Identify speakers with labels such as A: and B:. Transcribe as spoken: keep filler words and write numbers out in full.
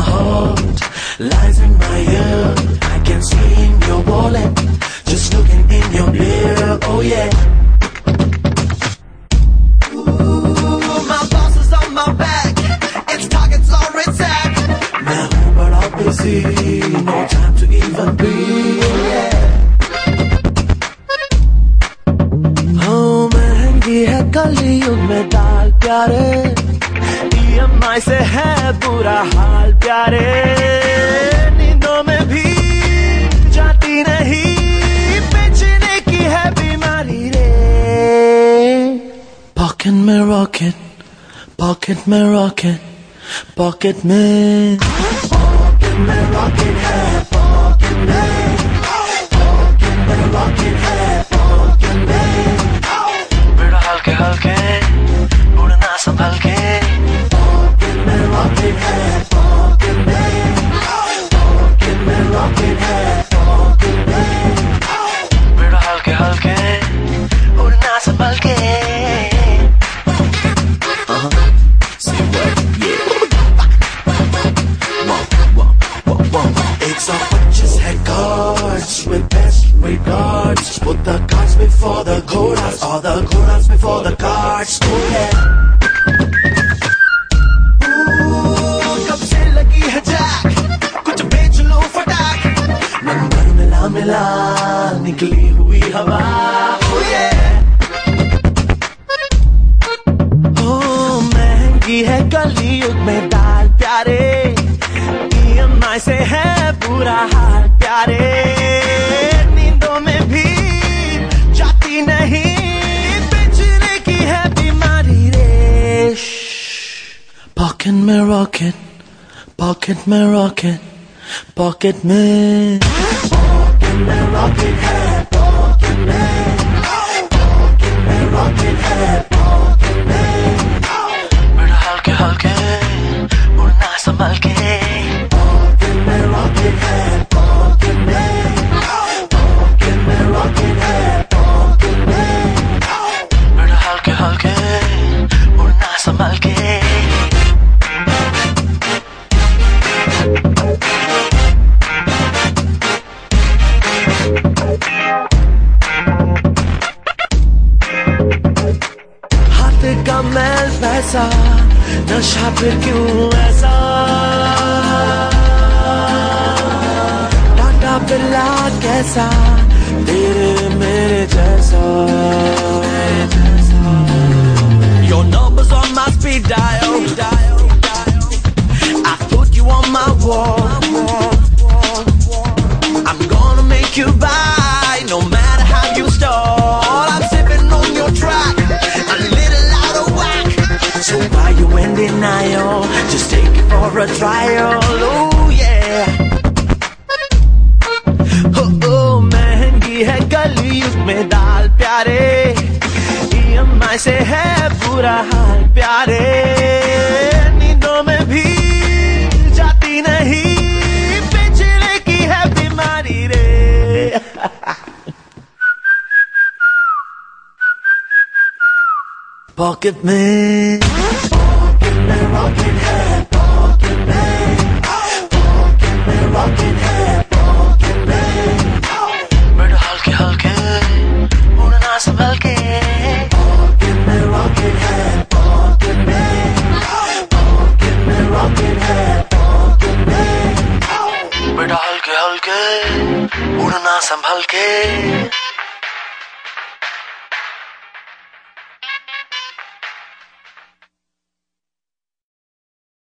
A: heart lies in my ear. I can see in your wallet, just looking in your mirror. Oh yeah. Ooh, my boss is on my back. Its targets are attacked. मैं हूँ बड़ा busy, no time to even breathe. Yeah. हाँ महंगी है कलयुग में दाल प्यारे. E M आई से है बुरा हाल प्यारे. नींदों में भी जाती नहीं, बेचने की है बीमारी रे. पॉकेट में रॉकेट, पॉकेट में रॉकेट, पॉकेट में पॉकेट में रॉकेट है. पॉकेट में पॉकेट में रॉकेट है. पॉकेट में बेड़ा हल्के हल्के उड़ना संभल के. पॉकेट में रॉकेट है. पॉकेट में पॉकेट में रॉकेट है. पॉकेट में बेड़ा हल्के हल्के उड़ना संभल के. It's a purchase head cards with best regards. Put the cards before the Ghodas, or the Ghodas before the cards. Oh yeah. Ooh, कब से लगी है जैक, कुछ बेच लो फटाक. नंबर मिला मिला निकली हुई हवा. Oh yeah. Oh महंगी है कलयुग में दाल प्यारे. ई एम आई से है बुरा हाल प्यारे. नींदों में भी जाती नहीं, बेचने की है बीमारी रे. पॉकेट में रॉकेट, पॉकेट में रॉकेट, पॉकेट में पॉकेट में रॉकेट है. पॉकेट में पॉकेट में रॉकेट है. पॉकेट में बेड़ा हल्के हल्के उड़ना संभल के. पॉकेट में रॉकेट है. पॉकेट में पॉकेट में रॉकेट है. पॉकेट में बेड़ा हल्के हल्के उड़ना संभल के. हाथ का मैल पैसा, नशा फिर क्यों ऐसा. टाटा बिल्ला कैसा, तेरे मेरे जैसा. Your number's on my speed dial. I put you on my wall. I'm gonna make you buy, no matter how you stall. I'm sipping on your track, a little out of whack. So why you in denial? Just take it for a trial. Oh yeah. Oh oh महंगी है कलयुग में दाल प्यारे. E M आई से है बुरा हाल प्यारे. नींदों में भी जाती नहीं, बेचने की है बीमारी रे. पॉकेट में पॉकेट में रॉकेट है. पॉकेट में पॉकेट में रॉकेट है. पॉकेट में बेड़ा हल्के हल्के उड़ना संभल के. पॉकेट में रॉकेट है. पॉकेट में पॉकेट में रॉकेट है. पॉकेट में बेड़ा हल्के हल्के उड़ना संभल के.